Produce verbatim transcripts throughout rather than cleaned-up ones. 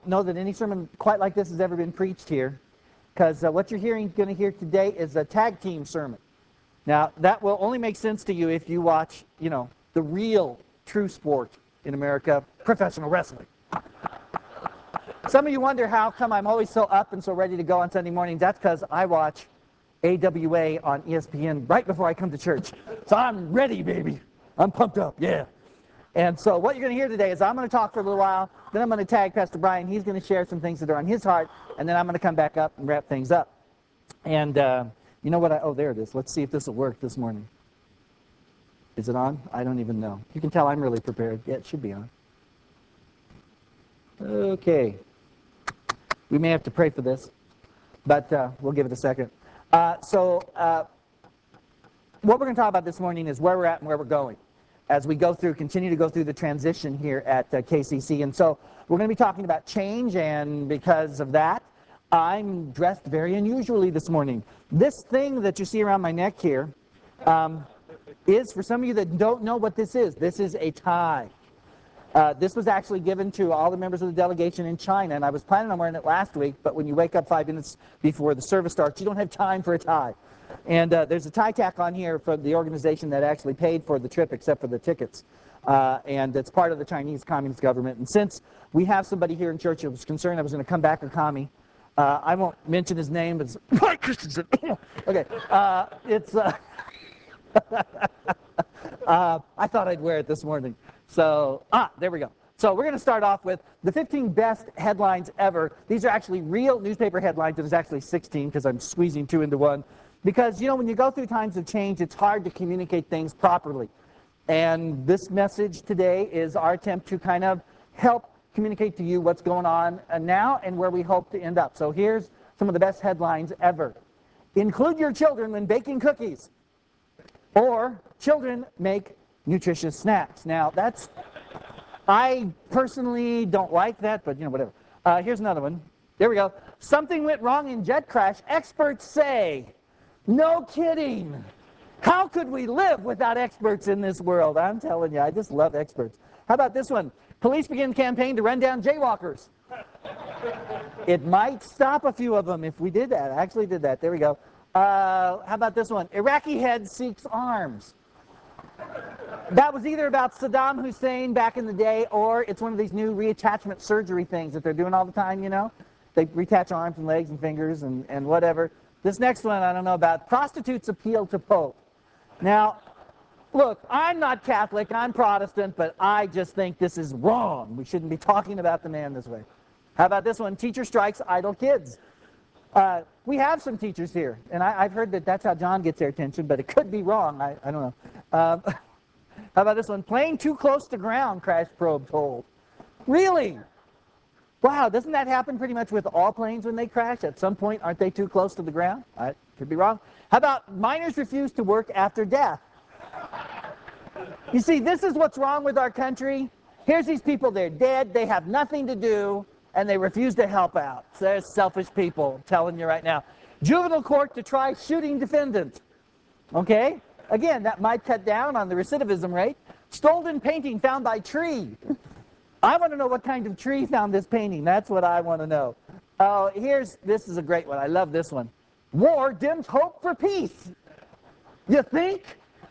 know that any sermon quite like this has ever been preached here, because uh, what you're hearing, going to hear today is a tag team sermon. Now, that will only make sense to you if you watch, you know, the real true sport in America, professional wrestling. Some of you wonder how come I'm always so up and so ready to go on Sunday mornings. That's because I watch A W A on E S P N right before I come to church. So I'm ready, baby. I'm pumped up, yeah. And so what you're going to hear today is I'm going to talk for a little while, then I'm going to tag Pastor Brian. He's going to share some things that are on his heart, and then I'm going to come back up and wrap things up. And uh, you know what? I, oh, there it is. Let's see if this will work this morning. Is it on? I don't even know. You can tell I'm really prepared. Yeah, it should be on. Okay. We may have to pray for this, but uh, we'll give it a second. Uh, so uh, what we're going to talk about this morning is where we're at and where we're going as we go through, continue to go through the transition here at uh, K C C. And so we're going to be talking about change, and because of that, I'm dressed very unusually this morning. This thing that you see around my neck here um, is, for some of you that don't know what this is, this is a tie. Uh, this was actually given to all the members of the delegation in China, and I was planning on wearing it last week, but when you wake up five minutes before the service starts, you don't have time for a tie. And uh, there's a tie tack on here from the organization that actually paid for the trip except for the tickets. Uh, and it's part of the Chinese Communist government. And since we have somebody here in church who was concerned I was going to come back a commie, uh, I won't mention his name, but it's Mike Christensen. Okay, uh, it's... Uh, uh, I thought I'd wear it this morning. So, ah, there we go. So we're going to start off with the fifteen best headlines ever. These are actually real newspaper headlines. There's actually sixteen because I'm squeezing two into one. Because, you know, when you go through times of change, it's hard to communicate things properly. And this message today is our attempt to kind of help communicate to you what's going on now and where we hope to end up. So here's some of the best headlines ever. Include your children when baking cookies. Or children make nutritious snacks. Now, that's, I personally don't like that, but, you know, whatever. Uh, here's another one. There we go. Something went wrong in jet crash. Experts say. No kidding. How could we live without experts in this world? I'm telling you, I just love experts. How about this one? Police begin campaign to run down jaywalkers. It might stop a few of them if we did that. I actually did that. There we go. Uh, how about this one? Iraqi head seeks arms. That was either about Saddam Hussein back in the day, or it's one of these new reattachment surgery things that they're doing all the time, you know? They reattach arms and legs and fingers and, and whatever. This next one I don't know about. Prostitutes appeal to Pope. Now, look, I'm not Catholic, I'm Protestant, but I just think this is wrong. We shouldn't be talking about the man this way. How about this one? Teacher strikes idle kids. Uh, we have some teachers here, and I, I've heard that that's how John gets their attention, but it could be wrong. I, I don't know. Um, how about this one? Plane too close to ground, crash probe told. Really? Wow, doesn't that happen pretty much with all planes when they crash? At some point, aren't they too close to the ground? I could be wrong. How about minors refuse to work after death? You see, this is what's wrong with our country. Here's these people, they're dead, they have nothing to do, and they refuse to help out. So there's selfish people, I'm telling you right now. Juvenile court to try shooting defendant. Okay? Again, that might cut down on the recidivism rate. Stolen painting found by tree. I want to know what kind of tree found this painting. That's what I want to know. Oh, here's, this is a great one. I love this one. War dims hope for peace. You think?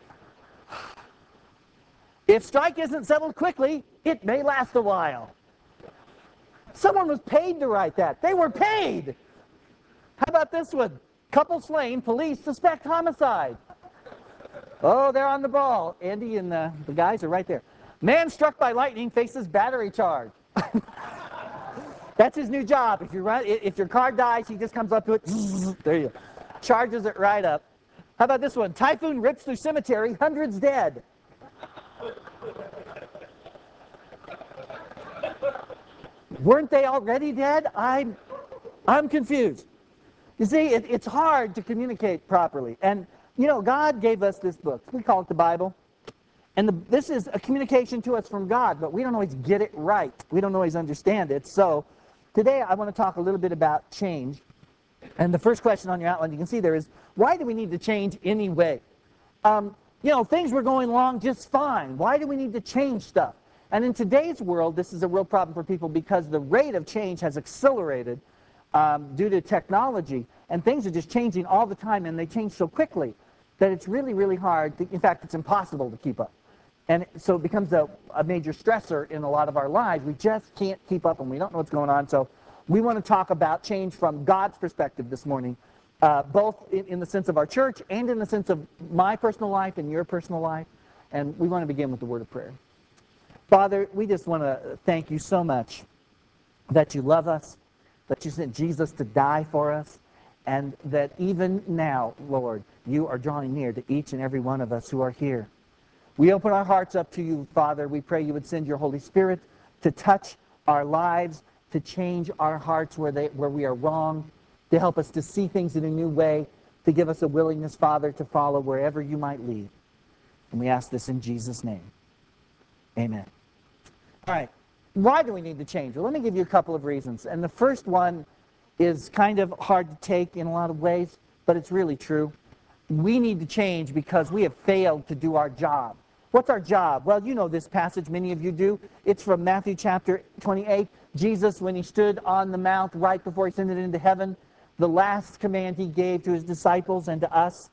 If strike isn't settled quickly, it may last a while. Someone was paid to write that. They were paid. How about this one? Couple slain, police suspect homicide. Oh, they're on the ball. Andy and the, the guys are right there. Man struck by lightning faces battery charge. That's his new job. If, you run, if your car dies, he just comes up to it. There you go. Charges it right up. How about this one? Typhoon rips through cemetery, hundreds dead. Weren't they already dead? I'm, I'm confused. You see, it, it's hard to communicate properly. And, you know, God gave us this book. We call it the Bible. And the, this is a communication to us from God, but we don't always get it right. We don't always understand it. So today I want to talk a little bit about change. And the first question on your outline you can see there is, why do we need to change anyway? Um, you know, things were going along just fine. Why do we need to change stuff? And in today's world, this is a real problem for people because the rate of change has accelerated um, due to technology, and things are just changing all the time, and they change so quickly that it's really, really hard. To, in fact, it's impossible to keep up. And so it becomes a, a major stressor in a lot of our lives. We just can't keep up, and we don't know what's going on. So we want to talk about change from God's perspective this morning, uh, both in, in the sense of our church and in the sense of my personal life and your personal life. And we want to begin with the word of prayer. Father, we just want to thank you so much that you love us, that you sent Jesus to die for us, and that even now, Lord, you are drawing near to each and every one of us who are here. We open our hearts up to you, Father. We pray you would send your Holy Spirit to touch our lives, to change our hearts where, they, where we are wrong, to help us to see things in a new way, to give us a willingness, Father, to follow wherever you might lead. And we ask this in Jesus' name. Amen. All right. Why do we need to change? Well, let me give you a couple of reasons. And the first one is kind of hard to take in a lot of ways, but it's really true. We need to change because we have failed to do our job. What's our job? Well, you know this passage, many of you do. It's from Matthew chapter twenty-eight. Jesus, when he stood on the mount right before he ascended into heaven, the last command he gave to his disciples and to us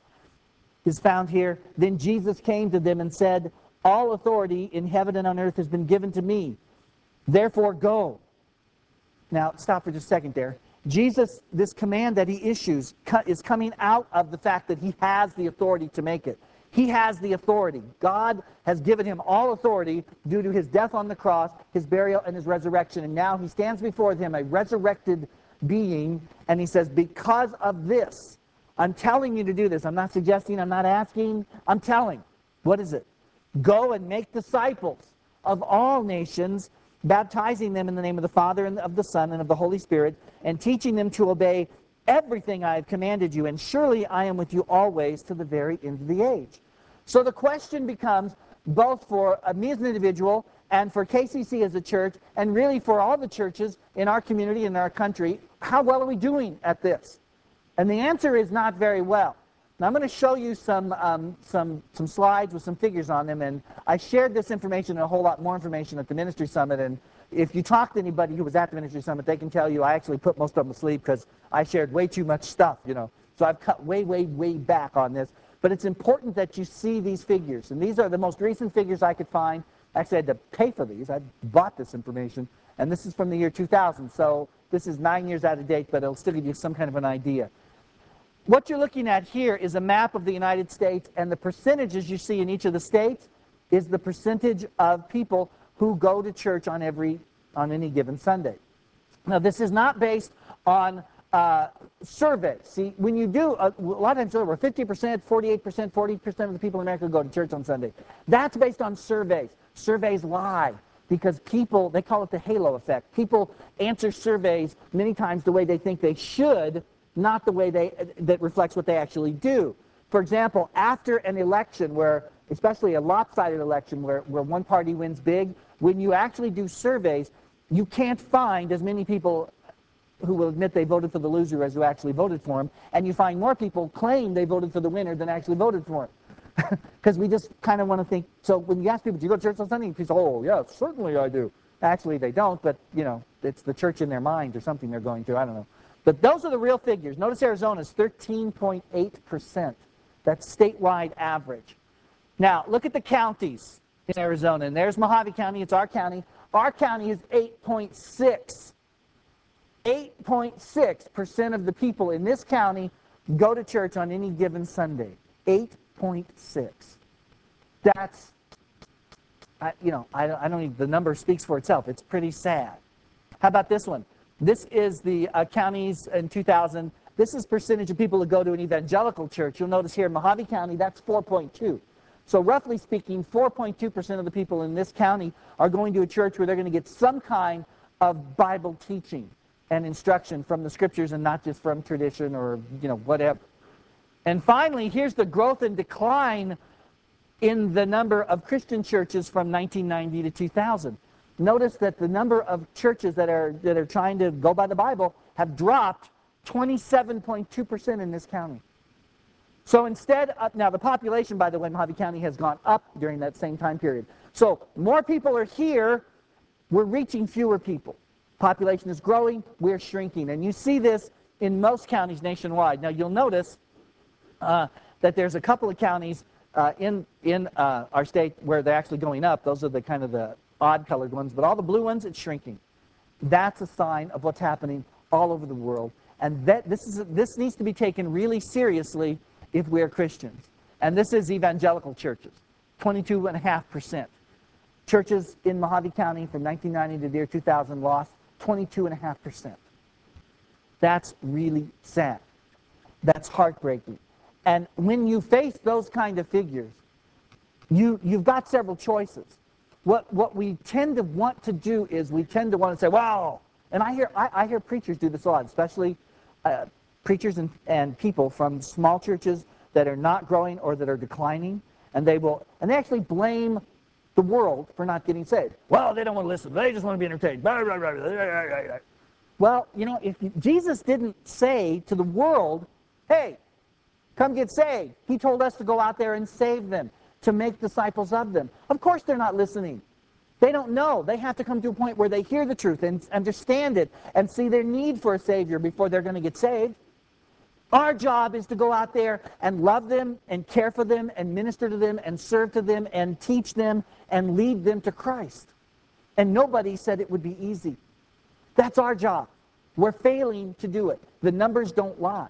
is found here. Then Jesus came to them and said, all authority in heaven and on earth has been given to me. Therefore, go. Now, stop for just a second there. Jesus, this command that he issues is coming out of the fact that he has the authority to make it. He has the authority. God has given him all authority due to his death on the cross, his burial, and his resurrection. And now he stands before them, a resurrected being, and he says, because of this, I'm telling you to do this. I'm not suggesting, I'm not asking, I'm telling. What is it? Go and make disciples of all nations, baptizing them in the name of the Father and of the Son and of the Holy Spirit, and teaching them to obey everything I have commanded you. And surely I am with you always to the very end of the age. So the question becomes, both for me as an individual and for K C C as a church, and really for all the churches in our community and in our country, how well are we doing at this? And the answer is not very well. Now I'm going to show you some, um, some, some slides with some figures on them, and I shared this information and a whole lot more information at the Ministry Summit, and if you talk to anybody who was at the Ministry Summit, they can tell you I actually put most of them asleep because I shared way too much stuff, you know. So I've cut way, way, way back on this. But it's important that you see these figures, and these are the most recent figures I could find. Actually, I had to pay for these. I bought this information, and this is from the year two thousand, so this is nine years out of date, but it'll still give you some kind of an idea. What you're looking at here is a map of the United States, and the percentages you see in each of the states is the percentage of people who go to church on every on any given Sunday. Now, this is not based on uh, surveys. See, when you do, a, a lot of times over fifty percent, forty-eight percent, forty percent of the people in America go to church on Sunday. That's based on surveys. Surveys lie because people, they call it the halo effect. People answer surveys many times the way they think they should, not the way they that reflects what they actually do. For example, after an election where, especially a lopsided election where, where one party wins big, when you actually do surveys, you can't find as many people who will admit they voted for the loser as who actually voted for him, and you find more people claim they voted for the winner than actually voted for him. Because we just kind of want to think, so when you ask people, do you go to church on Sunday? People say, oh, yeah, certainly I do. Actually, they don't, but, you know, it's the church in their mind or something they're going to, I don't know. But those are the real figures. Notice Arizona's thirteen point eight percent. That's statewide average. Now, look at the counties in Arizona. And there's Mojave County. It's our county. Our county is eight point six. eight point six percent of the people in this county go to church on any given Sunday. eight point six. That's, I, you know, I, I don't even, the number speaks for itself. It's pretty sad. How about this one? This is the uh, counties in two thousand. This is percentage of people that go to an evangelical church. You'll notice here in Mojave County, that's four point two. So roughly speaking, four point two percent of the people in this county are going to a church where they're going to get some kind of Bible teaching and instruction from the scriptures and not just from tradition or, you know, whatever. And finally, here's the growth and decline in the number of Christian churches from nineteen ninety to two thousand. Notice that the number of churches that are that are trying to go by the Bible have dropped twenty-seven point two percent in this county. So instead of, now the population, by the way, in Mojave County has gone up during that same time period. So more people are here, we're reaching fewer people. Population is growing, we're shrinking. And you see this in most counties nationwide. Now you'll notice uh, that there's a couple of counties uh, in, in uh, our state where they're actually going up. Those are the kind of the odd colored ones, but all the blue ones, it's shrinking. That's a sign of what's happening all over the world. And that this, is, this needs to be taken really seriously if we're Christians. And this is evangelical churches, twenty-two point five percent. Churches in Mojave County from nineteen ninety to the year two thousand lost twenty-two point five percent. That's really sad. That's heartbreaking. And when you face those kind of figures, you, you've got several choices. What, what we tend to want to do is we tend to want to say, wow, and I hear, I, I hear preachers do this a lot, especially uh, preachers and, and people from small churches that are not growing or that are declining, and they will, and they actually blame the world for not getting saved. Well, they don't want to listen. They just want to be entertained. Blah, blah, blah, blah, blah, blah. Well, you know, if Jesus didn't say to the world, hey, come get saved. He told us to go out there and save them, to make disciples of them. Of course they're not listening. They don't know. They have to come to a point where they hear the truth and understand it and see their need for a Savior before they're going to get saved. Our job is to go out there and love them and care for them and minister to them and serve to them and teach them and lead them to Christ. And nobody said it would be easy. That's our job. We're failing to do it. The numbers don't lie.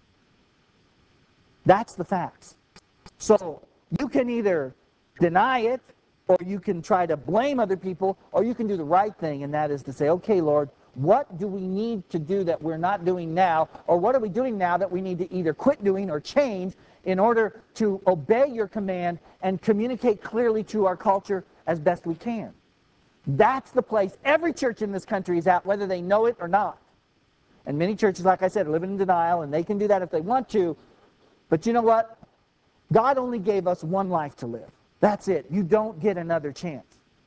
That's the facts. So you can either deny it, or you can try to blame other people, or you can do the right thing, and that is to say, okay, Lord, what do we need to do that we're not doing now, or what are we doing now that we need to either quit doing or change in order to obey your command and communicate clearly to our culture as best we can? That's the place every church in this country is at, whether they know it or not. And many churches, like I said, are living in denial, and they can do that if they want to. But you know what? God only gave us one life to live. That's it. You don't get another chance.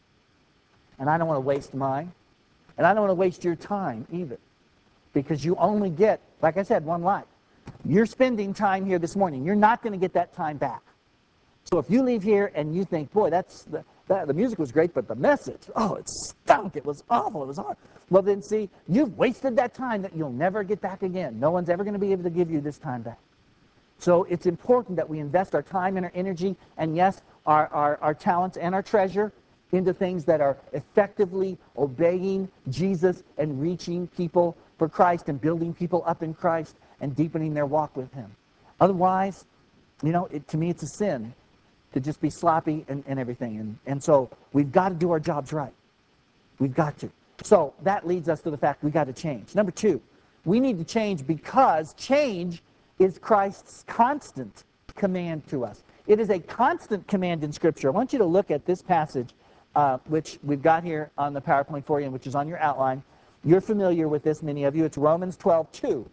And I don't want to waste mine. And I don't want to waste your time either. Because you only get, like I said, one life. You're spending time here this morning. You're not going to get that time back. So if you leave here and you think, boy, that's the, that, the music was great, but the message, oh, it stunk. It was awful. It was hard. Well, then see, you've wasted that time that you'll never get back again. No one's ever going to be able to give you this time back. So it's important that we invest our time and our energy and, yes, our, our, our talents and our treasure into things that are effectively obeying Jesus and reaching people for Christ and building people up in Christ and deepening their walk with Him. Otherwise, you know, it, to me it's a sin to just be sloppy and, and everything. And, and so we've got to do our jobs right. We've got to. So that leads us to the fact we've got to change. Number two, we need to change because change is Christ's constant command to us. It is a constant command in Scripture. I want you to look at this passage, uh, which we've got here on the PowerPoint for you, and which is on your outline. You're familiar with this, many of you. It's Romans twelve two.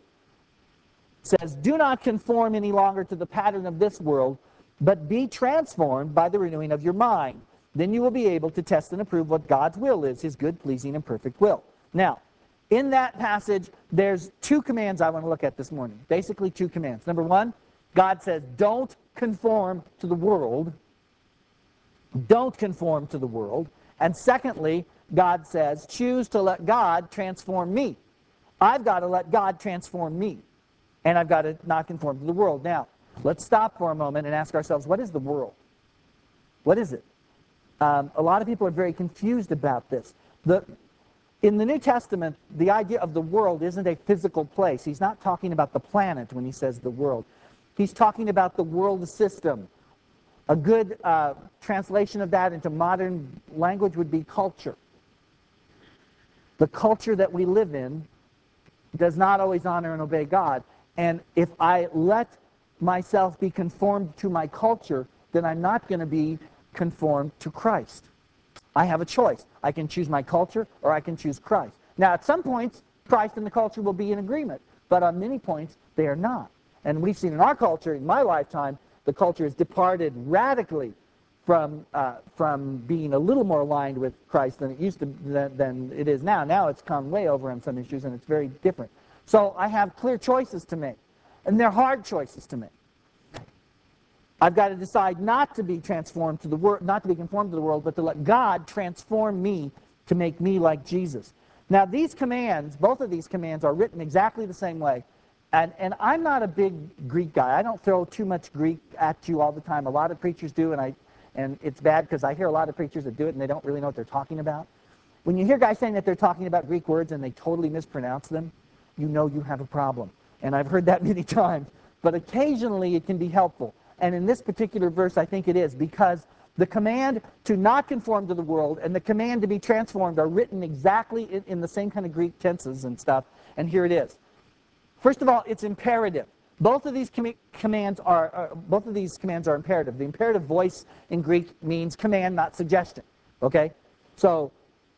It says, do not conform any longer to the pattern of this world, but be transformed by the renewing of your mind. Then you will be able to test and approve what God's will is, His good, pleasing, and perfect will. Now, in that passage, there's two commands I want to look at this morning. Basically, two commands. Number one, God says, don't conform to the world. Don't conform to the world. And secondly, God says, choose to let God transform me. I've got to let God transform me. And I've got to not conform to the world. Now, let's stop for a moment and ask ourselves, what is the world? What is it? Um, a lot of people are very confused about this. The In the New Testament, the idea of the world isn't a physical place. He's not talking about the planet when he says the world. He's talking about the world system. A good uh, translation of that into modern language would be culture. The culture that we live in does not always honor and obey God. And if I let myself be conformed to my culture, then I'm not going to be conformed to Christ. I have a choice. I can choose my culture or I can choose Christ. Now, at some points, Christ and the culture will be in agreement, but on many points, they are not. And we've seen in our culture, in my lifetime, the culture has departed radically from uh, from being a little more aligned with Christ than it used to than, than it is now. Now it's come way over on some issues, and it's very different. So I have clear choices to make, and they're hard choices to make. I've got to decide not to be transformed to the world, not to be conformed to the world, but to let God transform me to make me like Jesus. Now, these commands, both of these commands, are written exactly the same way. And, and I'm not a big Greek guy. I don't throw too much Greek at you all the time. A lot of preachers do, and I, and it's bad because I hear a lot of preachers that do it and they don't really know what they're talking about. When you hear guys saying that they're talking about Greek words and they totally mispronounce them, you know you have a problem. And I've heard that many times. But occasionally it can be helpful. And in this particular verse, I think it is, because the command to not conform to the world and the command to be transformed are written exactly in, in the same kind of Greek tenses and stuff. And here it is. First of all, it's imperative. Both of these com commands are uh, both of these commands are imperative. The imperative voice in Greek means command, not suggestion. Okay, so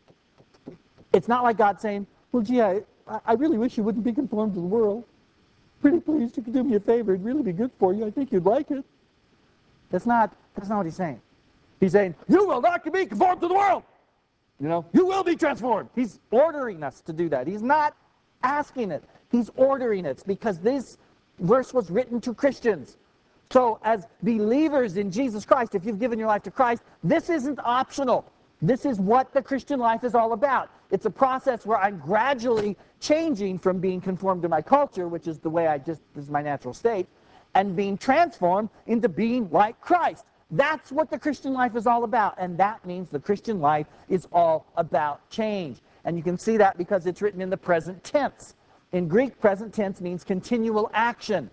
it's not like God saying, "Well, gee, I, I really wish you wouldn't be conformed to the world. Pretty please, you could do me a favor. It'd really be good for you. I think you'd like it." That's not that's not what he's saying. He's saying, "You will not be conformed to the world. You know, you will be transformed." He's ordering us to do that. He's not asking it. He's ordering it, because this verse was written to Christians. So as believers in Jesus Christ, if you've given your life to Christ, this isn't optional. This is what the Christian life is all about. It's a process where I'm gradually changing from being conformed to my culture, which is the way I just, this is my natural state, and being transformed into being like Christ. That's what the Christian life is all about, and that means the Christian life is all about change. And you can see that because it's written in the present tense. In Greek, present tense means continual action.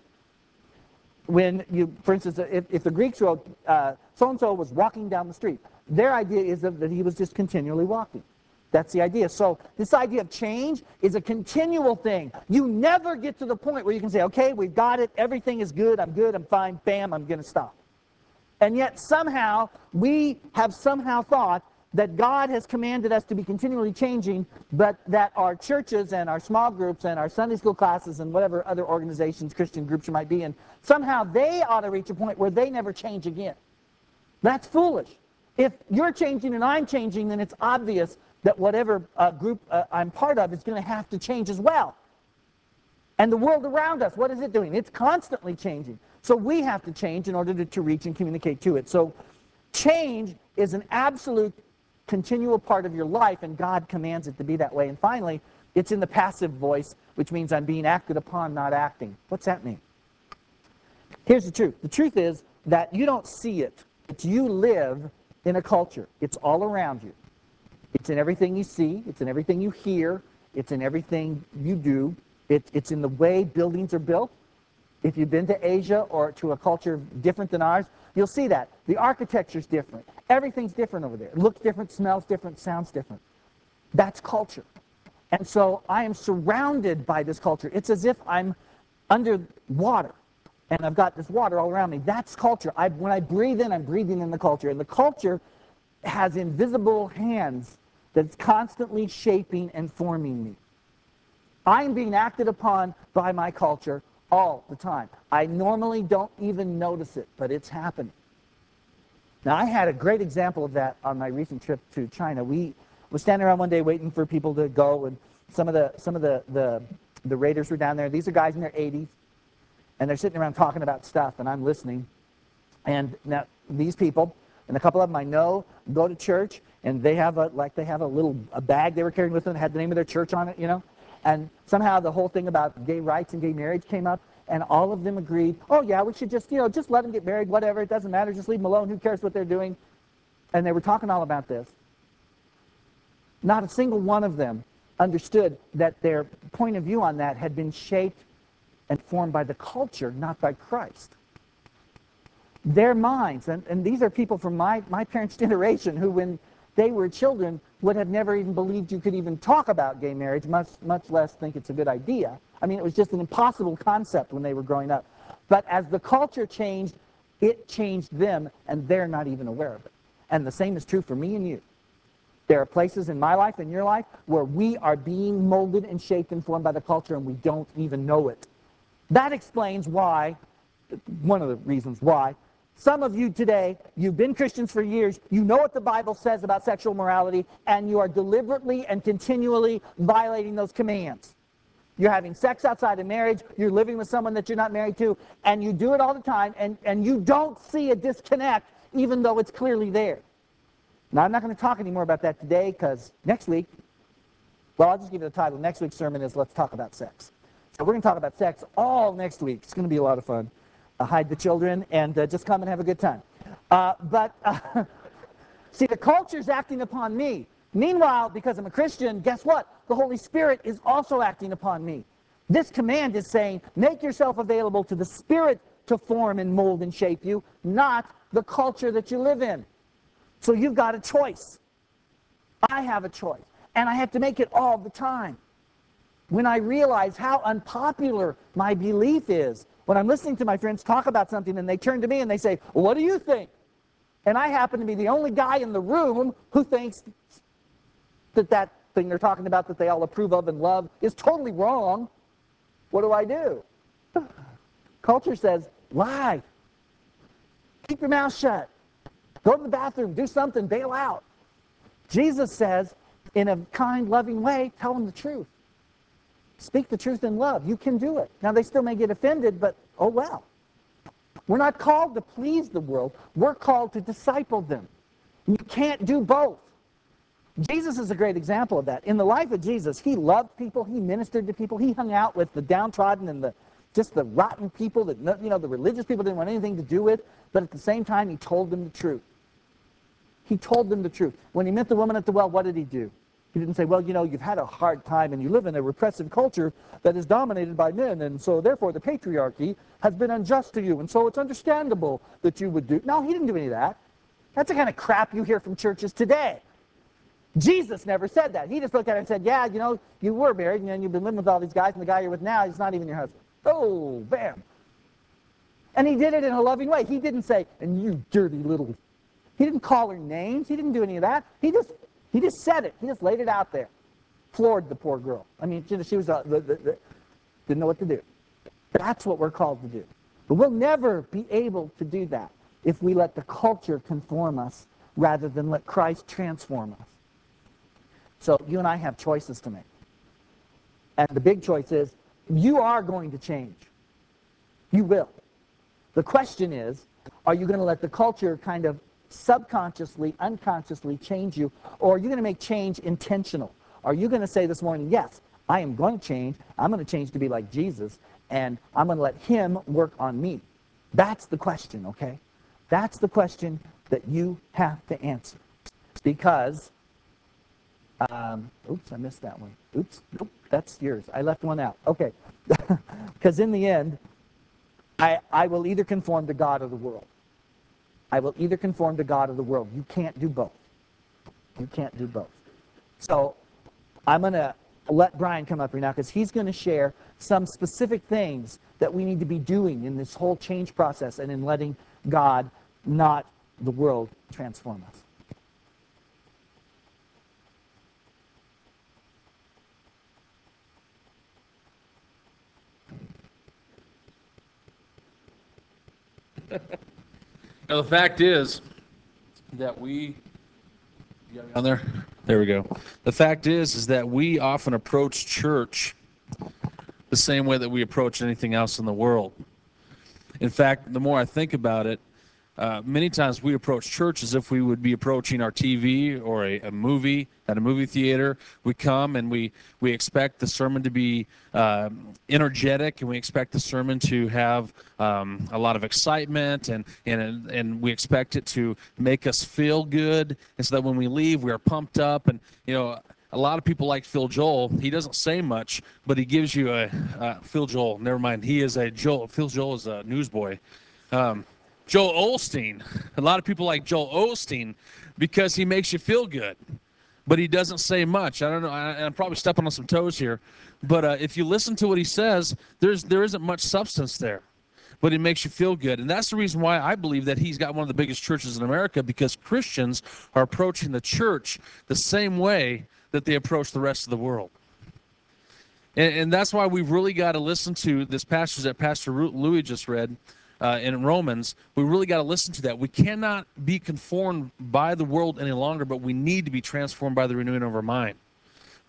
When you, for instance, if, if the Greeks wrote, uh, so-and-so was walking down the street, their idea is that, that he was just continually walking. That's the idea. So this idea of change is a continual thing. You never get to the point where you can say, okay, we've got it, everything is good, I'm good, I'm fine, bam, I'm going to stop. And yet somehow, we have somehow thought that God has commanded us to be continually changing, but that our churches and our small groups and our Sunday school classes and whatever other organizations, Christian groups you might be in, somehow they ought to reach a point where they never change again. That's foolish. If you're changing and I'm changing, then it's obvious that whatever uh, group uh, I'm part of is going to have to change as well. And the world around us, what is it doing? It's constantly changing. So we have to change in order to, to reach and communicate to it. So change is an absolute continual part of your life, and God commands it to be that way. And finally, it's in the passive voice, which means I'm being acted upon, not acting. What's that mean? Here's the truth. The truth is that you don't see it, but you live in a culture. It's all around you. It's in everything you see. It's in everything you hear. It's in everything you do. It, it's in the way buildings are built. If you've been to Asia or to a culture different than ours, you'll see that. The architecture's different. Everything's different over there. It looks different, smells different, sounds different. That's culture. And so I am surrounded by this culture. It's as if I'm under water, and I've got this water all around me. That's culture. I, when I breathe in, I'm breathing in the culture. And the culture has invisible hands that's constantly shaping and forming me. I'm being acted upon by my culture all the time. I normally don't even notice it, but it's happening. Now, I had a great example of that on my recent trip to China. We were standing around one day waiting for people to go, and some of the some of the, the, the raiders were down there. These are guys in their eighties, and they're sitting around talking about stuff, and I'm listening. And now these people, and a couple of them I know, go to church, and they have a, like they have a little a bag they were carrying with them that had the name of their church on it, you know. And somehow the whole thing about gay rights and gay marriage came up, and all of them agreed, oh yeah, we should just, you know, just let them get married, whatever, it doesn't matter, just leave them alone, who cares what they're doing? And they were talking all about this. Not a single one of them understood that their point of view on that had been shaped and formed by the culture, not by Christ. Their minds, and, and these are people from my, my parents' generation who, when they were children, would have never even believed you could even talk about gay marriage, much, much less think it's a good idea. I mean, it was just an impossible concept when they were growing up. But as the culture changed, it changed them, and they're not even aware of it. And the same is true for me and you. There are places in my life and your life where we are being molded and shaped and formed by the culture, and we don't even know it. That explains why, one of the reasons why, some of you today, you've been Christians for years, you know what the Bible says about sexual morality, and you are deliberately and continually violating those commands. you're having sex outside of marriage, you're living with someone that you're not married to, and you do it all the time, and, and you don't see a disconnect even though it's clearly there. Now, I'm not going to talk anymore about that today because next week, well, I'll just give you the title. Next week's sermon is Let's Talk About Sex. So we're going to talk about sex all next week. It's going to be a lot of fun. Uh, hide the children and uh, just come and have a good time. Uh, but, uh, see, the culture's acting upon me. Meanwhile, because I'm a Christian, guess what? The Holy Spirit is also acting upon me. This command is saying, make yourself available to the Spirit to form and mold and shape you, not the culture that you live in. So you've got a choice. I have a choice. And I have to make it all the time. When I realize how unpopular my belief is, when I'm listening to my friends talk about something and they turn to me and they say, well, what do you think? And I happen to be the only guy in the room who thinks that that thing they're talking about that they all approve of and love is totally wrong. What do I do? Culture says, lie. Keep your mouth shut. Go to the bathroom. Do something. Bail out. Jesus says, in a kind, loving way, tell them the truth. Speak the truth in love. You can do it. Now, they still may get offended, but oh well. We're not called to please the world. We're called to disciple them. You can't do both. Jesus is a great example of that. In the life of Jesus, he loved people, he ministered to people, he hung out with the downtrodden and the just the rotten people that, you know, the religious people didn't want anything to do with, but at the same time, he told them the truth. He told them the truth. When he met the woman at the well, what did he do? He didn't say, well, you know, you've had a hard time and you live in a repressive culture that is dominated by men, and so therefore the patriarchy has been unjust to you, and so it's understandable that you would do. No, he didn't do any of that. That's the kind of crap you hear from churches today. Jesus never said that. He just looked at it and said, yeah, you know, you were married, and you've been living with all these guys, and the guy you're with now, he's not even your husband. Oh, bam. And he did it in a loving way. He didn't say, and you dirty little. He didn't call her names. He didn't do any of that. He just he just said it. He just laid it out there. Floored the poor girl. I mean, she was uh, the, the, the, didn't know what to do. That's what we're called to do. But we'll never be able to do that if we let the culture conform us rather than let Christ transform us. So you and I have choices to make. And the big choice is, you are going to change. You will. The question is, are you going to let the culture kind of subconsciously, unconsciously change you, or are you going to make change intentional? Are you going to say this morning, yes, I am going to change, I'm going to change to be like Jesus, and I'm going to let him work on me? That's the question, okay? That's the question that you have to answer. Because, um, oops, I missed that one. Oops, nope, that's yours. I left one out. Okay. Because in the end, I, I will either conform to God or the world. I will either conform to God or the world. You can't do both. You can't do both. So I'm going to let Brian come up here now because he's going to share some specific things that we need to be doing in this whole change process and in letting God, not the world, transform us. Now, the fact is that we, you got me on there? There we go. The fact is, is that we often approach church the same way that we approach anything else in the world. In fact, the more I think about it, uh, many times we approach church as if we would be approaching our T V or a, a movie at a movie theater. We come and we, we expect the sermon to be uh, energetic, and we expect the sermon to have um, a lot of excitement, and, and, and we expect it to make us feel good, and so that when we leave, we are pumped up. And, you know, a lot of people like Phil Joel. He doesn't say much, but he gives you a, uh, Phil Joel, never mind, he is a Joel, Phil Joel is a newsboy. Um, Joel Osteen. A lot of people like Joel Osteen because he makes you feel good, but he doesn't say much. I don't know. I, I'm probably stepping on some toes here, but uh, if you listen to what he says, there's there isn't much substance there, but it makes you feel good, and that's the reason why I believe that he's got one of the biggest churches in America, because Christians are approaching the church the same way that they approach the rest of the world. And, and that's why we've really got to listen to this passage that Pastor Louis just read. Uh, in Romans, we really got to listen to that. We cannot be conformed by the world any longer, but we need to be transformed by the renewing of our mind.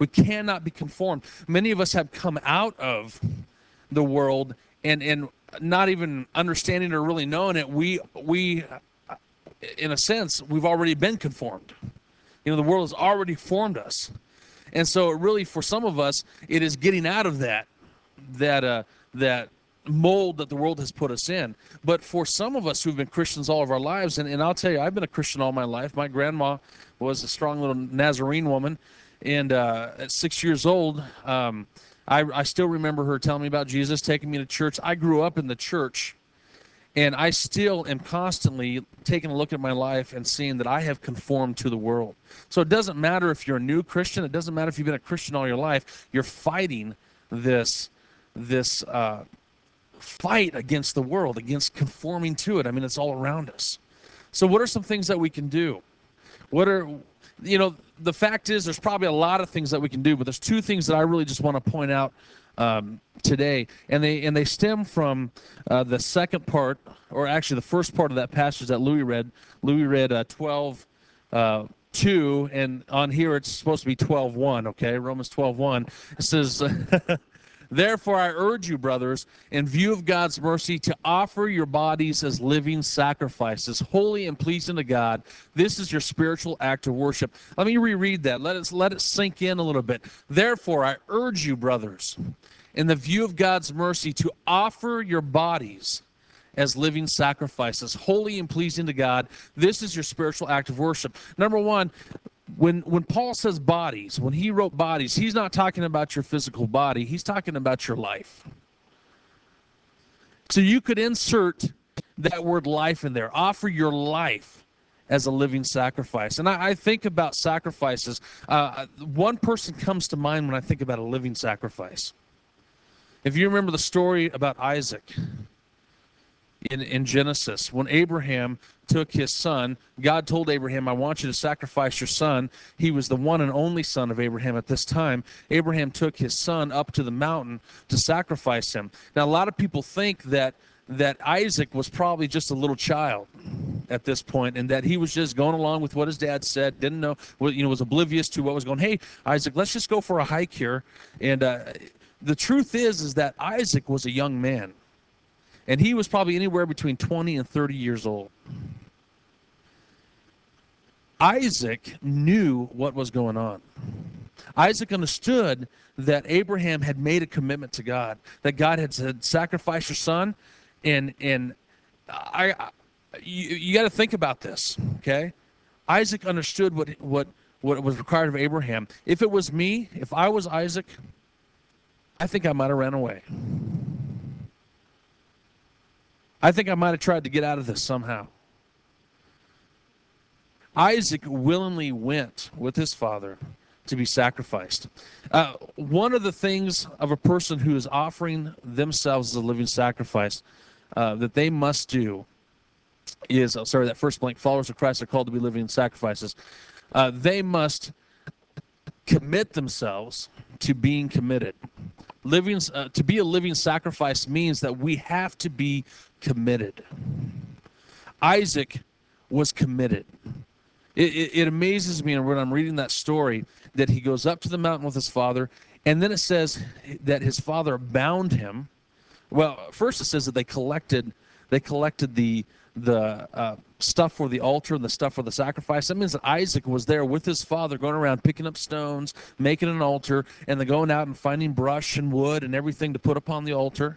We cannot be conformed. Many of us have come out of the world and, and not even understanding or really knowing it. We, we, in a sense, we've already been conformed. You know, the world has already formed us. And so really for some of us, it is getting out of that, that, uh, that mold that the world has put us in. But for some of us who've been Christians all of our lives, and, and I'll tell you, I've been a Christian all my life. My grandma was a strong little Nazarene woman, and uh, at six years old, um, I, I still remember her telling me about Jesus, taking me to church. I grew up in the church, and I still am constantly taking a look at my life and seeing that I have conformed to the world. So it doesn't matter if you're a new Christian. It doesn't matter if you've been a Christian all your life. You're fighting this, this uh, fight against the world, against conforming to it. I mean, it's all around us. So what are some things that we can do? What are, you know, the fact is there's probably a lot of things that we can do, but there's two things that I really just want to point out um, today, and they and they stem from uh, the second part, or actually the first part of that passage that Louis read. Louis read uh, twelve, uh, two, and on here it's supposed to be twelve one, okay? Romans twelve one. It says, therefore I urge you, brothers, in view of God's mercy, to offer your bodies as living sacrifices, holy and pleasing to God. This is your spiritual act of worship. Let me reread that. Let it, let it sink in a little bit. Therefore I urge you, brothers, in the view of God's mercy, to offer your bodies as living sacrifices, holy and pleasing to God. This is your spiritual act of worship. Number one, when when Paul says bodies, when he wrote bodies, he's not talking about your physical body. He's talking about your life. So you could insert that word life in there. Offer your life as a living sacrifice. And I, I think about sacrifices. Uh, one person comes to mind when I think about a living sacrifice. If you remember the story about Isaac in, in Genesis, when Abraham took his son, God told Abraham, I want you to sacrifice your son. He was the one and only son of Abraham at this time. Abraham took his son up to the mountain to sacrifice him. Now, a lot of people think that that Isaac was probably just a little child at this point, and that he was just going along with what his dad said, didn't know, you know, was oblivious to what was going. Hey, Isaac, let's just go for a hike here. And uh, the truth is, is that Isaac was a young man, and he was probably anywhere between twenty and thirty years old. Isaac knew what was going on. Isaac understood that Abraham had made a commitment to God, that God had said, sacrifice your son, and and I, I you, you got to think about this, okay? Isaac understood what what what was required of Abraham. If it was me, if I was Isaac, I think I might have ran away. I think I might have tried to get out of this somehow. Isaac willingly went with his father to be sacrificed. Uh, one of the things of a person who is offering themselves as a living sacrifice uh, that they must do is, oh, sorry, that first blank, followers of Christ are called to be living sacrifices. Uh, they must commit themselves to being committed. Living, uh, to be a living sacrifice means that we have to be committed. Isaac was committed. It, it, it amazes me when I'm reading that story that he goes up to the mountain with his father, and then it says that his father bound him. Well, first it says that they collected, they collected the the uh, stuff for the altar and the stuff for the sacrifice. That means that Isaac was there with his father, going around picking up stones, making an altar, and then going out and finding brush and wood and everything to put upon the altar.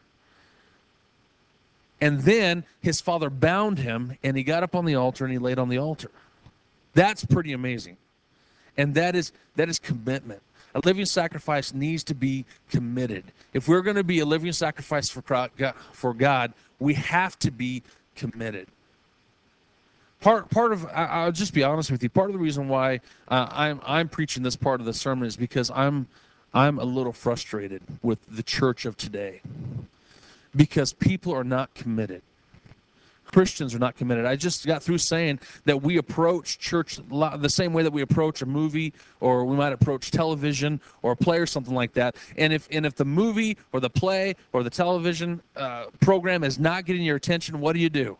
And then his father bound him, and he got up on the altar and he laid on the altar. That's pretty amazing. And that is that is commitment. A living sacrifice needs to be committed. If we're going to be a living sacrifice for for God, we have to be committed. Part part of I'll just be honest with you. Part of the reason why uh, I'm I'm preaching this part of the sermon is because I'm I'm a little frustrated with the church of today, because people are not committed. Christians are not committed. I just got through saying that we approach church the same way that we approach a movie, or we might approach television or a play or something like that. And if and if the movie or the play or the television uh, program is not getting your attention, what do you do?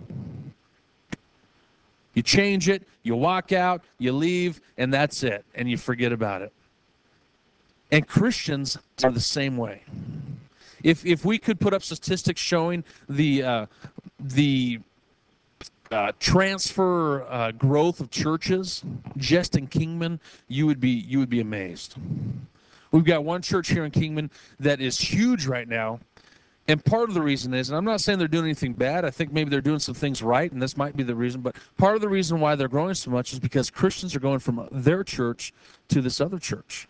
You change it, you walk out, you leave, and that's it, and you forget about it. And Christians are the same way. If if we could put up statistics showing the uh, the uh, transfer uh, growth of churches just in Kingman, you would be you would be amazed. We've got one church here in Kingman that is huge right now, and part of the reason is, and I'm not saying they're doing anything bad. I think maybe they're doing some things right, and this might be the reason. But part of the reason why they're growing so much is because Christians are going from their church to this other church.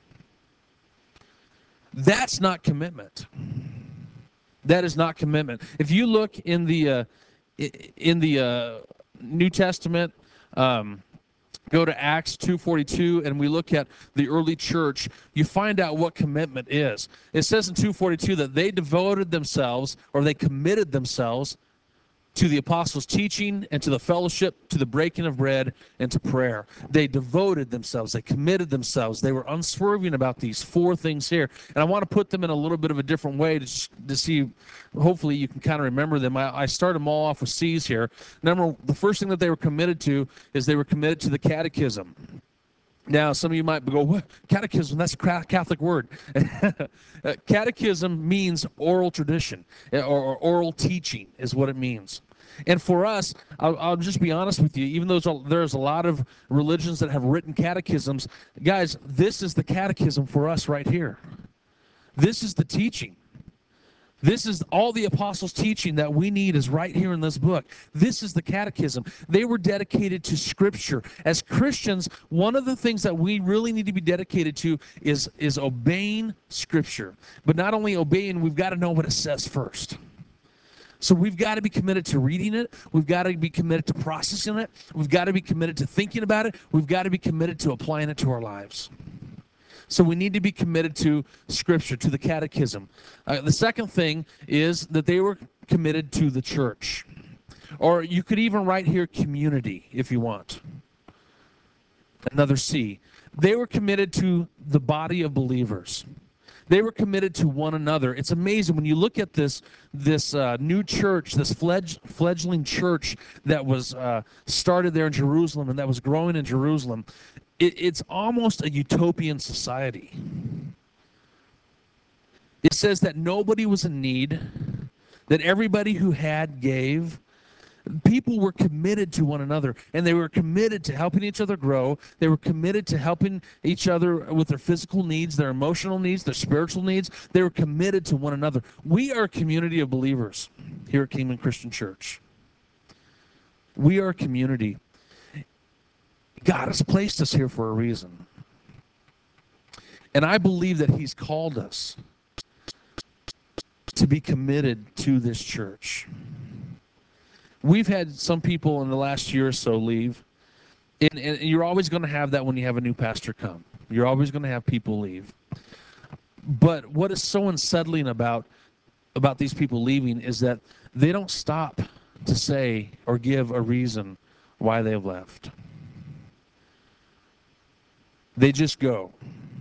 That's not commitment. That is not commitment. If you look in the uh, in the uh, New Testament, um, go to Acts two forty-two, and we look at the early church, you find out what commitment is. It says in two forty-two that they devoted themselves, or they committed themselves, to the apostles' teaching and to the fellowship, to the breaking of bread, and to prayer. They devoted themselves. They committed themselves. They were unswerving about these four things here. And I want to put them in a little bit of a different way to, to see, hopefully you can kind of remember them. I, I started them all off with C's here. Number, the first thing that they were committed to is they were committed to the catechism. Now, some of you might go, what? Catechism, that's a Catholic word. Catechism means oral tradition, or, or oral teaching is what it means. And for us, I'll, I'll just be honest with you, even though there's a lot of religions that have written catechisms, guys, this is the catechism for us right here. This is the teaching. This is all the apostles' teaching that we need is right here in this book. This is the catechism. They were dedicated to Scripture. As Christians, one of the things that we really need to be dedicated to is, is obeying Scripture. But not only obeying, we've got to know what it says first. So we've got to be committed to reading it. We've got to be committed to processing it. We've got to be committed to thinking about it. We've got to be committed to applying it to our lives. So we need to be committed to Scripture, to the catechism. Uh, the second thing is that they were committed to the church. Or you could even write here community if you want. Another C. They were committed to the body of believers. They were committed to one another. It's amazing when you look at this this uh, new church, this fledg- fledgling church that was uh, started there in Jerusalem and that was growing in Jerusalem. It, it's almost a utopian society. It says that nobody was in need, that everybody who had gave. People were committed to one another, and they were committed to helping each other grow. They were committed to helping each other with their physical needs, their emotional needs, their spiritual needs. They were committed to one another. We are a community of believers here at Kingman Christian Church. We are a community. God has placed us here for a reason. And I believe that He's called us to be committed to this church. We've had some people in the last year or so leave, and, and you're always going to have that when you have a new pastor come. You're always going to have people leave. But what is so unsettling about, about these people leaving is that they don't stop to say or give a reason why they've left. They just go.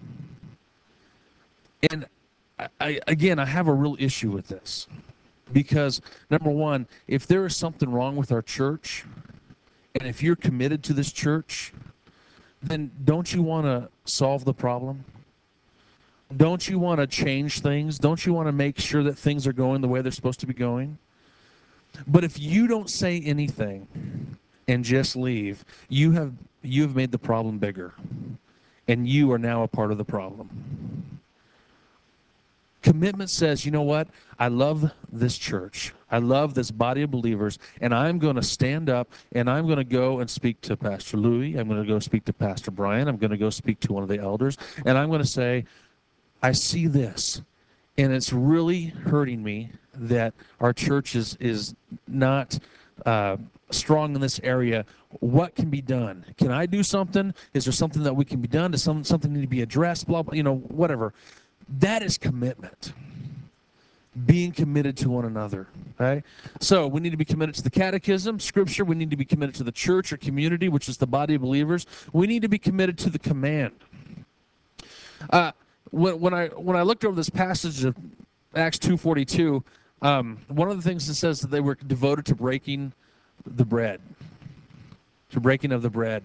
And I, I, again, I have a real issue with this. Because, number one, if there is something wrong with our church, and if you're committed to this church, then don't you want to solve the problem? Don't you want to change things? Don't you want to make sure that things are going the way they're supposed to be going? But if you don't say anything and just leave, you have you have made the problem bigger, and you are now a part of the problem. Commitment says, you know what? I love this church. I love this body of believers, and I'm going to stand up, and I'm going to go and speak to Pastor Louis. I'm going to go speak to Pastor Brian. I'm going to go speak to one of the elders, and I'm going to say, I see this, and it's really hurting me that our church is, is not uh, strong in this area. What can be done? Can I do something? Is there something that we can be done? Does some, something need to be addressed? Blah, blah, you know, whatever. That is commitment. Being committed to one another. Okay? So we need to be committed to the catechism, Scripture. We need to be committed to the church or community, which is the body of believers. We need to be committed to the command. Uh, when, when I when I looked over this passage of Acts two forty-two, um, one of the things it says that they were devoted to breaking the bread, to breaking of the bread.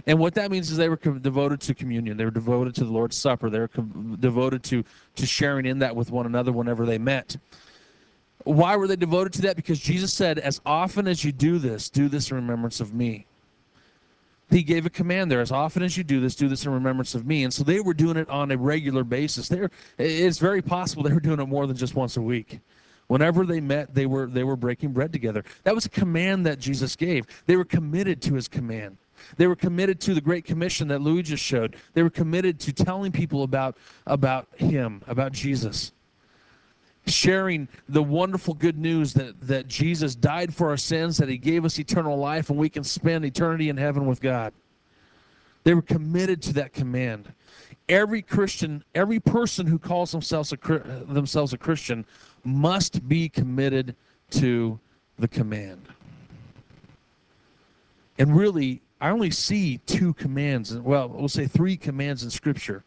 And what that means is they were com- devoted to communion. They were devoted to the Lord's Supper. They were com- devoted to, to sharing in that with one another whenever they met. Why were they devoted to that? Because Jesus said, as often as you do this, do this in remembrance of me. He gave a command there, as often as you do this, do this in remembrance of me. And so they were doing it on a regular basis. They were, it's very possible they were doing it more than just once a week. Whenever they met, they were they were breaking bread together. That was a command that Jesus gave. They were committed to his command. They were committed to the Great Commission that Louis just showed. They were committed to telling people about, about him, about Jesus. Sharing the wonderful good news that, that Jesus died for our sins, that he gave us eternal life, and we can spend eternity in heaven with God. They were committed to that command. Every Christian, every person who calls themselves a, themselves a Christian must be committed to the command. And really, I only see two commands, well, we'll say three commands in Scripture.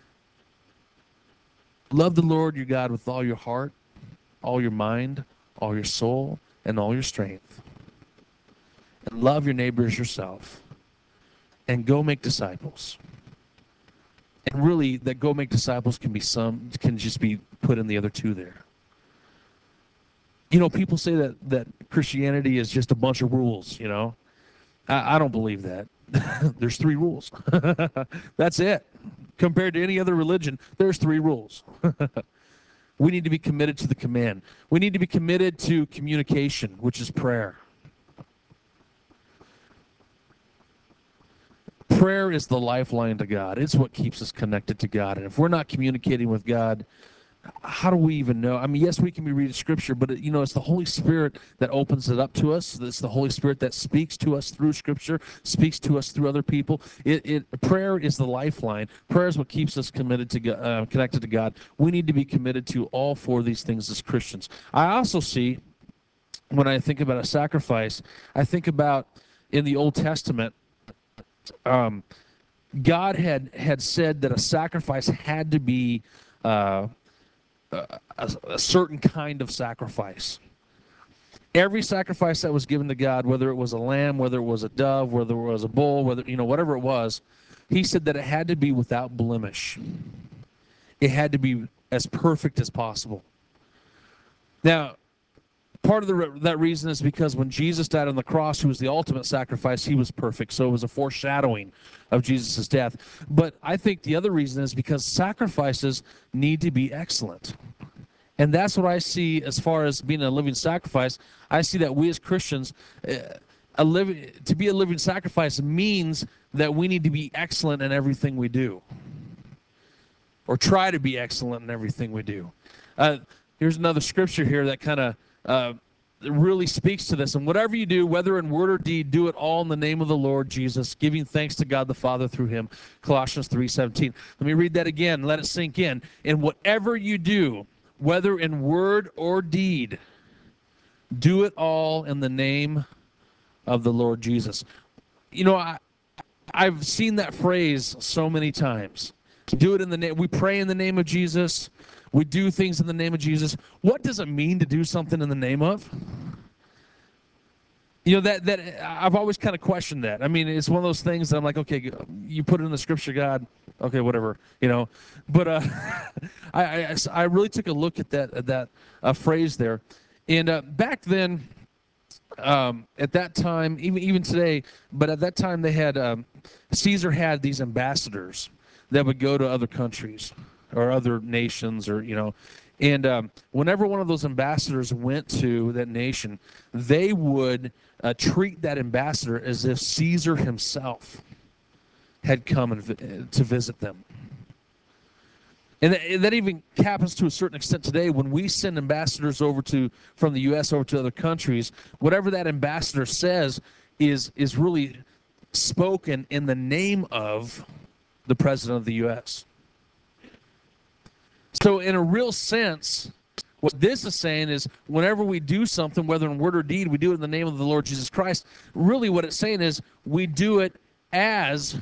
Love the Lord your God with all your heart, all your mind, all your soul, and all your strength. And love your neighbor as yourself. And go make disciples. And really, that go make disciples can be some, can just be put in the other two there. You know, people say that, that Christianity is just a bunch of rules, you know. I, I don't believe that. There's three rules. That's it. Compared to any other religion, there's three rules. We need to be committed to the command. We need to be committed to communication, which is prayer. Prayer is the lifeline to God. It's what keeps us connected to God. And if we're not communicating with God, how do we even know? I mean, yes, we can be reading Scripture, but, you know, it's the Holy Spirit that opens it up to us. It's the Holy Spirit that speaks to us through Scripture, speaks to us through other people. It, it prayer is the lifeline. Prayer is what keeps us committed to uh, connected to God. We need to be committed to all four of these things as Christians. I also see, when I think about a sacrifice, I think about in the Old Testament, um, God had, had said that a sacrifice had to be uh, A, a certain kind of sacrifice. Every sacrifice that was given to God, whether it was a lamb, whether it was a dove, whether it was a bull, whether, you know, whatever it was, he said that it had to be without blemish. It had to be as perfect as possible. Now, part of the, that reason is because when Jesus died on the cross, who was the ultimate sacrifice, he was perfect. So it was a foreshadowing of Jesus' death. But I think the other reason is because sacrifices need to be excellent. And that's what I see as far as being a living sacrifice. I see that we as Christians, uh, a living, to be a living sacrifice means that we need to be excellent in everything we do. Or try to be excellent in everything we do. Uh, here's another scripture here that kind of uh, really speaks to this. And whatever you do, whether in word or deed, do it all in the name of the Lord Jesus, giving thanks to God the Father through him. Colossians three seventeen. Let me read that again. Let it sink in. And whatever you do, whether in word or deed, do it all in the name of the Lord Jesus. You know, I, I've seen that phrase so many times. Do it in the name. We pray in the name of Jesus. We do things in the name of Jesus. What does it mean to do something in the name of? You know, that that I've always kind of questioned that. I mean, it's one of those things that I'm like, okay, you put it in the scripture, God, okay, whatever, you know. But uh, I, I I really took a look at that at that uh, phrase there, and uh, back then, um, at that time, even even today, but at that time they had um, Caesar had these ambassadors that would go to other countries or other nations, or you know. And um, whenever one of those ambassadors went to that nation, they would uh, treat that ambassador as if Caesar himself had come and vi- to visit them. And that, that even happens to a certain extent today when we send ambassadors over to from the U S over to other countries. Whatever that ambassador says is is really spoken in the name of the president of the U S So in a real sense, what this is saying is whenever we do something, whether in word or deed, we do it in the name of the Lord Jesus Christ. Really what it's saying is we do it as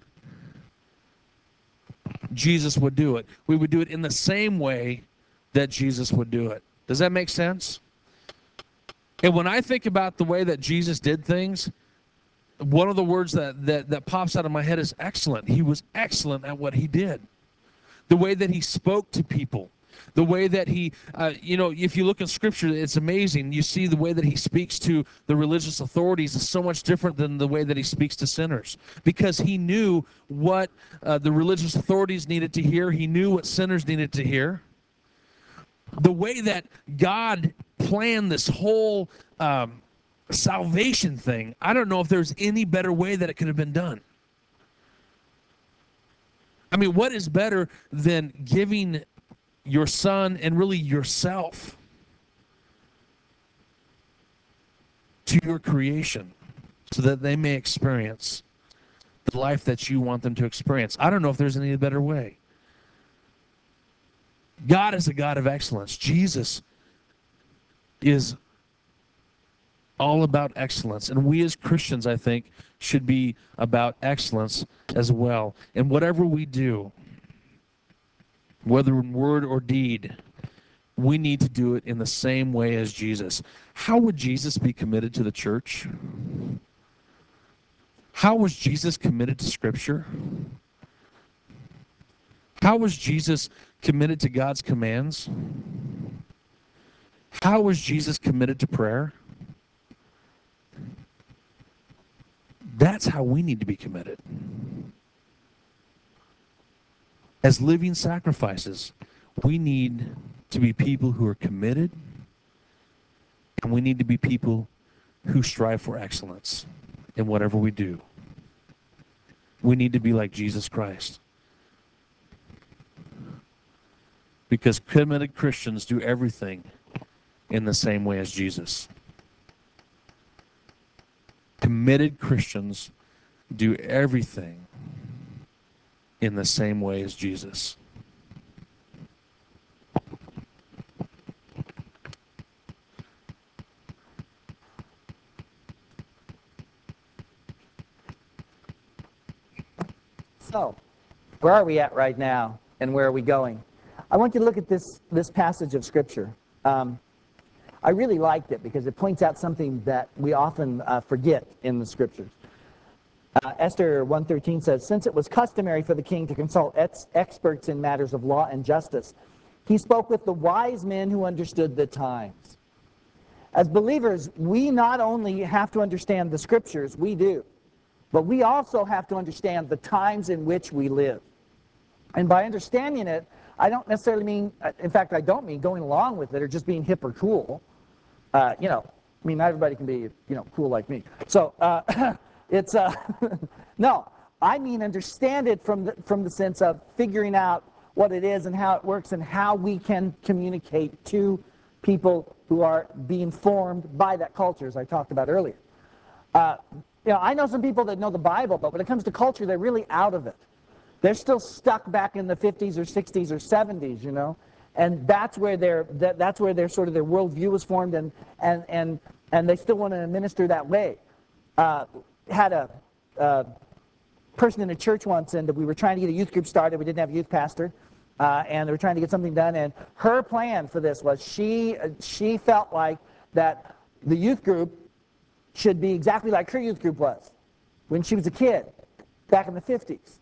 Jesus would do it. We would do it in the same way that Jesus would do it. Does that make sense? And when I think about the way that Jesus did things, one of the words that, that, that pops out of my head is excellent. He was excellent at what he did. The way that he spoke to people, the way that he, uh, you know, if you look in Scripture, it's amazing. You see the way that he speaks to the religious authorities is so much different than the way that he speaks to sinners, because he knew what uh, the religious authorities needed to hear. He knew what sinners needed to hear. The way that God planned this whole um, salvation thing, I don't know if there's any better way that it could have been done. I mean, what is better than giving your son and really yourself to your creation so that they may experience the life that you want them to experience? I don't know if there's any better way. God is a God of excellence. Jesus is all about excellence. And we as Christians, I think, should be about excellence as well. And whatever we do, whether in word or deed, we need to do it in the same way as Jesus. How would Jesus be committed to the church? How was Jesus committed to Scripture? How was Jesus committed to God's commands? How was Jesus committed to prayer? That's how we need to be committed. As living sacrifices, we need to be people who are committed, and we need to be people who strive for excellence in whatever we do. We need to be like Jesus Christ. Because committed Christians do everything in the same way as Jesus. Committed Christians do everything in the same way as Jesus. So, where are we at right now, and where are we going? I want you to look at this, this passage of Scripture. Um, I really liked it because it points out something that we often uh, forget in the Scriptures. Uh, Esther one thirteen says, "Since it was customary for the king to consult ex- experts in matters of law and justice, he spoke with the wise men who understood the times." As believers, we not only have to understand the Scriptures, we do, but we also have to understand the times in which we live. And by understanding it, I don't necessarily mean, in fact, I don't mean going along with it or just being hip or cool. Uh, you know, I mean, not everybody can be, you know, cool like me. So uh, it's, uh, no, I mean understand it from the, from the sense of figuring out what it is and how it works and how we can communicate to people who are being formed by that culture, as I talked about earlier. Uh, you know, I know some people that know the Bible, but when it comes to culture, they're really out of it. They're still stuck back in the fifties or sixties or seventies, you know, and that's where their that, that's where their sort of their worldview was formed, and and and and they still want to minister that way. Uh, had a uh, person in a church once, and we were trying to get a youth group started. We didn't have a youth pastor, uh, and they were trying to get something done. And her plan for this was she she felt like that the youth group should be exactly like her youth group was when she was a kid back in the fifties.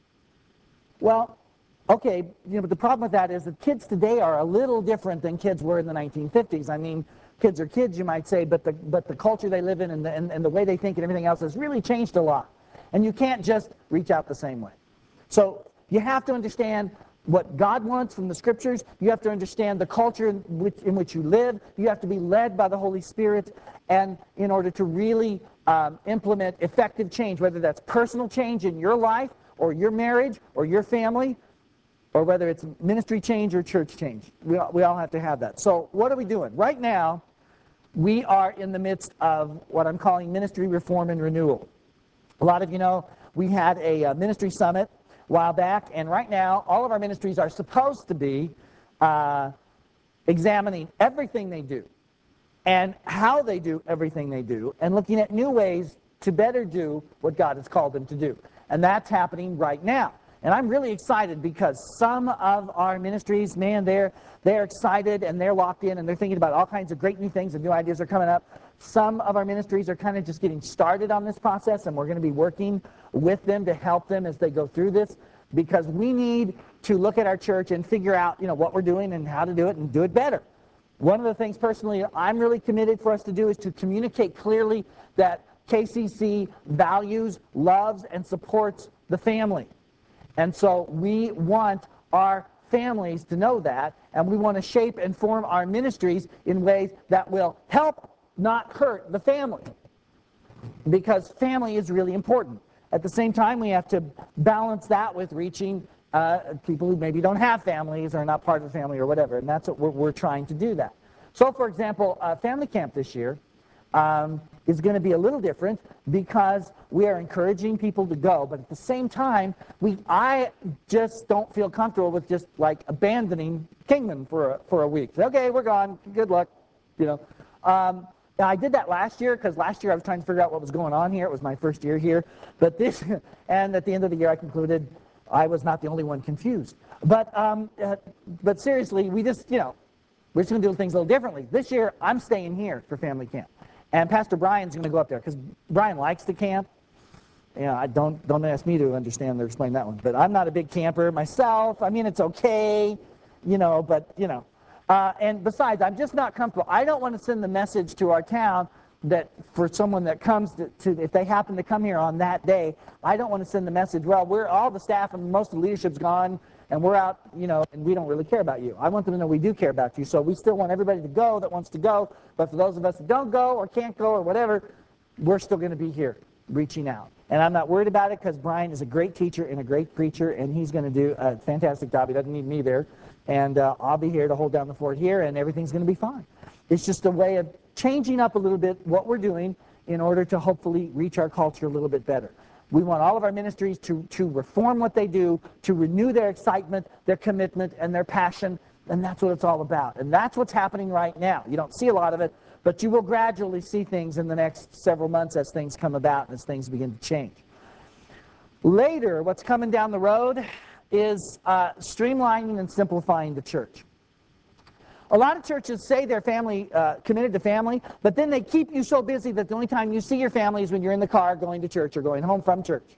Well, okay, you know, but the problem with that is that kids today are a little different than kids were in the nineteen fifties. I mean, kids are kids, you might say, but the but the culture they live in and the, and, and the way they think and everything else has really changed a lot. And you can't just reach out the same way. So you have to understand what God wants from the Scriptures. You have to understand the culture in which, in which you live. You have to be led by the Holy Spirit, and in order to really um, implement effective change, whether that's personal change in your life or your marriage or your family, or whether it's ministry change or church change. We all, we all have to have that. So what are we doing? Right now, we are in the midst of what I'm calling ministry reform and renewal. A lot of you know we had a uh, ministry summit a while back, and right now all of our ministries are supposed to be uh, examining everything they do and how they do everything they do, and looking at new ways to better do what God has called them to do. And that's happening right now. And I'm really excited because some of our ministries, man, they're, they're excited and they're locked in and they're thinking about all kinds of great new things and new ideas are coming up. Some of our ministries are kind of just getting started on this process, and we're going to be working with them to help them as they go through this, because we need to look at our church and figure out, you know, what we're doing and how to do it and do it better. One of the things personally I'm really committed for us to do is to communicate clearly that K C C values, loves, and supports the family. And so we want our families to know that, and we want to shape and form our ministries in ways that will help, not hurt, the family. Because family is really important. At the same time, we have to balance that with reaching uh, people who maybe don't have families or are not part of the family or whatever, and that's what we're, we're trying to do that. So, for example, uh, family camp this year um, is going to be a little different because we are encouraging people to go, but at the same time, we I just don't feel comfortable with just like abandoning Kingman for a, for a week. Okay, we're gone. Good luck. You know. Um, Now, I did that last year because last year I was trying to figure out what was going on here. It was my first year here. But this, and at the end of the year I concluded I was not the only one confused. But, um, uh, but seriously, we just, you know, we're just going to do things a little differently. This year I'm staying here for family camp. And Pastor Brian's going to go up there because Brian likes to camp. You know, I don't, don't ask me to understand or explain that one. But I'm not a big camper myself. I mean, it's okay, you know, but, you know. Uh, and besides, I'm just not comfortable. I don't want to send the message to our town that for someone that comes to, to, if they happen to come here on that day, I don't want to send the message, well, we're all the staff and most of the leadership's gone, and we're out, you know, and we don't really care about you. I want them to know we do care about you. So we still want everybody to go that wants to go, but for those of us that don't go or can't go or whatever, we're still going to be here reaching out. And I'm not worried about it because Brian is a great teacher and a great preacher, and he's going to do a fantastic job. He doesn't need me there. And uh, I'll be here to hold down the fort here, and everything's going to be fine. It's just a way of changing up a little bit what we're doing in order to hopefully reach our culture a little bit better. We want all of our ministries to, to reform what they do, to renew their excitement, their commitment, and their passion, and that's what it's all about. And that's what's happening right now. You don't see a lot of it, but you will gradually see things in the next several months as things come about and as things begin to change. Later, what's coming down the road is uh, streamlining and simplifying the church. A lot of churches say they're family uh, committed to family, but then they keep you so busy that the only time you see your family is when you're in the car going to church or going home from church.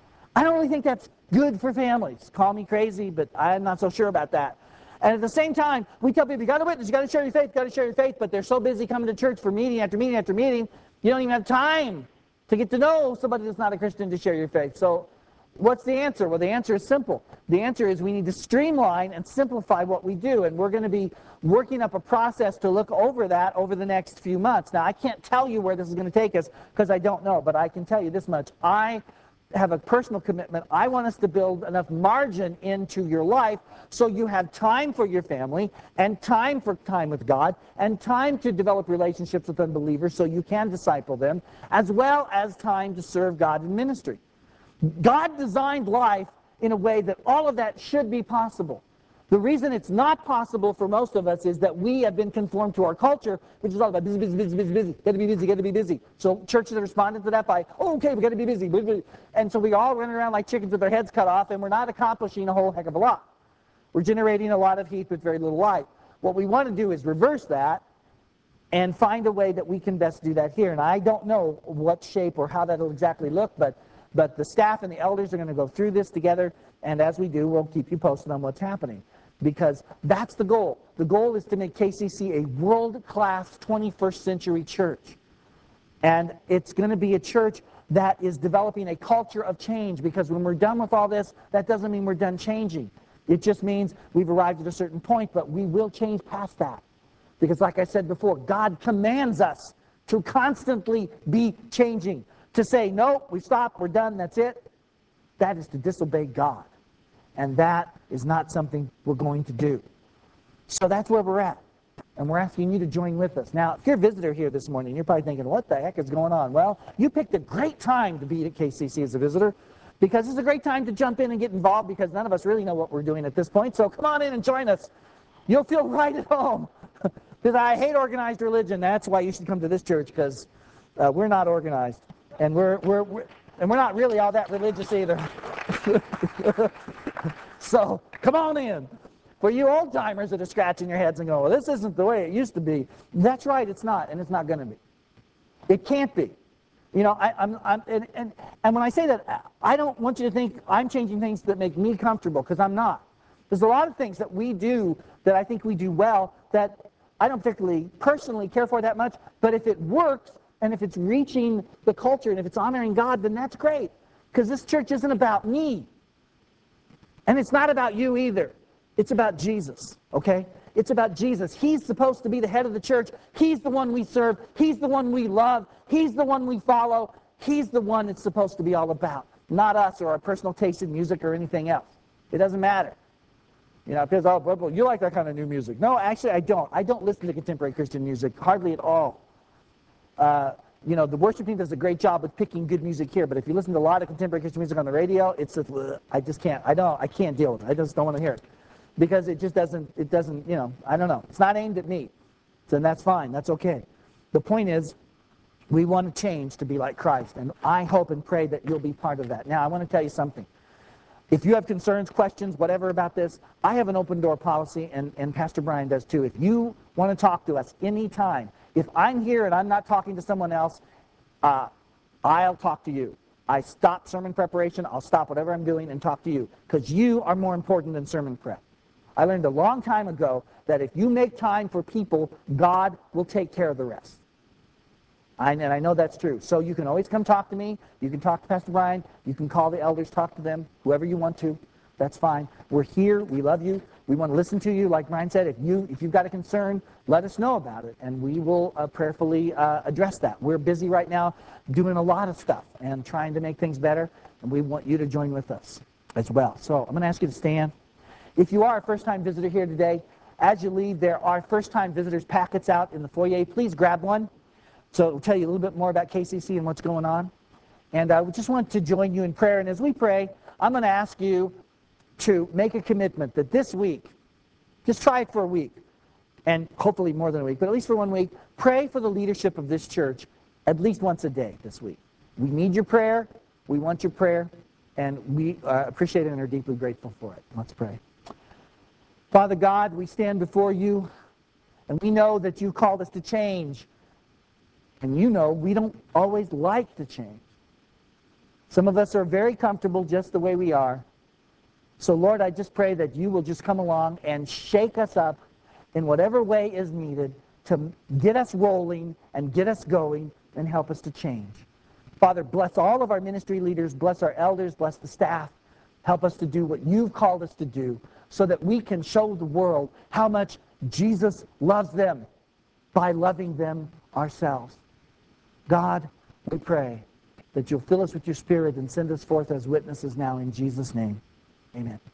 I don't really think that's good for families. Call me crazy, but I'm not so sure about that. And at the same time, we tell people, you got to witness, you got to share your faith, you got to share your faith, but they're so busy coming to church for meeting after meeting after meeting, you don't even have time to get to know somebody that's not a Christian to share your faith. So what's the answer? Well, the answer is simple. The answer is we need to streamline and simplify what we do, and we're going to be working up a process to look over that over the next few months. Now, I can't tell you where this is going to take us because I don't know, but I can tell you this much. I have a personal commitment. I want us to build enough margin into your life so you have time for your family and time for time with God and time to develop relationships with unbelievers so you can disciple them, as well as time to serve God in ministry. God designed life in a way that all of that should be possible. The reason it's not possible for most of us is that we have been conformed to our culture, which is all about busy, busy, busy, busy, busy. Got to be busy, got to be busy. So churches have responded to that by, oh, okay, we got to be busy, busy. And so we all run around like chickens with their heads cut off, and we're not accomplishing a whole heck of a lot. We're generating a lot of heat with very little light. What we want to do is reverse that and find a way that we can best do that here. And I don't know what shape or how that'll exactly look, but But the staff and the elders are going to go through this together, and as we do, we'll keep you posted on what's happening. Because that's the goal. The goal is to make K C C a world-class twenty-first century church. And it's going to be a church that is developing a culture of change, because when we're done with all this, that doesn't mean we're done changing. It just means we've arrived at a certain point, but we will change past that. Because like I said before, God commands us to constantly be changing. To say, no, we stop, we're done, that's it, that is to disobey God. And that is not something we're going to do. So that's where we're at. And we're asking you to join with us. Now, if you're a visitor here this morning, you're probably thinking, what the heck is going on? Well, you picked a great time to be at K C C as a visitor, because it's a great time to jump in and get involved, because none of us really know what we're doing at this point. So come on in and join us. You'll feel right at home. Because I hate organized religion. That's why you should come to this church, because uh, we're not organized. And we're, we're, we're, And we're not really all that religious either. So, come on in. For you old-timers that are scratching your heads and going, well, this isn't the way it used to be. That's right, it's not, and it's not going to be. It can't be. You know, I, I'm, I'm, and, and, and when I say that, I don't want you to think I'm changing things that make me comfortable, because I'm not. There's a lot of things that we do that I think we do well that I don't particularly personally care for that much, but if it works, and if it's reaching the culture, and if it's honoring God, then that's great. Because this church isn't about me. And it's not about you either. It's about Jesus, okay? It's about Jesus. He's supposed to be the head of the church. He's the one we serve. He's the one we love. He's the one we follow. He's the one it's supposed to be all about, not us or our personal taste in music or anything else. It doesn't matter. You know, because, oh, you like that kind of new music. No, actually, I don't. I don't listen to contemporary Christian music, hardly at all. Uh, you know, the worship team does a great job with picking good music here, but if you listen to a lot of contemporary Christian music on the radio, it's just, ugh, I just can't, I don't, I can't deal with it. I just don't want to hear it. Because it just doesn't, it doesn't, you know, I don't know. It's not aimed at me. So that's fine, that's okay. The point is, we want to change to be like Christ, and I hope and pray that you'll be part of that. Now, I want to tell you something. If you have concerns, questions, whatever about this, I have an open door policy, and, and Pastor Brian does too. If you want to talk to us anytime, if I'm here and I'm not talking to someone else, uh, I'll talk to you. I stop sermon preparation, I'll stop whatever I'm doing and talk to you, because you are more important than sermon prep. I learned a long time ago that if you make time for people, God will take care of the rest. I, and I know that's true. So you can always come talk to me. You can talk to Pastor Brian. You can call the elders, talk to them, whoever you want to. That's fine. We're here. We love you. We want to listen to you. Like Brian said, if, you, if you've got a concern, let us know about it, and we will uh, prayerfully uh, address that. We're busy right now doing a lot of stuff and trying to make things better, and we want you to join with us as well. So I'm going to ask you to stand. If you are a first-time visitor here today, as you leave, there are first-time visitors packets out in the foyer. Please grab one. So it will tell you a little bit more about K C C and what's going on. And I just want to join you in prayer. And as we pray, I'm going to ask you to make a commitment that this week, just try it for a week, and hopefully more than a week, but at least for one week, pray for the leadership of this church at least once a day this week. We need your prayer. We want your prayer. And we uh, appreciate it and are deeply grateful for it. Let's pray. Father God, we stand before you, and we know that you called us to change. And you know we don't always like to change. Some of us are very comfortable just the way we are. So Lord, I just pray that you will just come along and shake us up in whatever way is needed to get us rolling and get us going and help us to change. Father, bless all of our ministry leaders, bless our elders, bless the staff. Help us to do what you've called us to do so that we can show the world how much Jesus loves them by loving them ourselves. God, we pray that you'll fill us with your Spirit and send us forth as witnesses now in Jesus' name. Amen.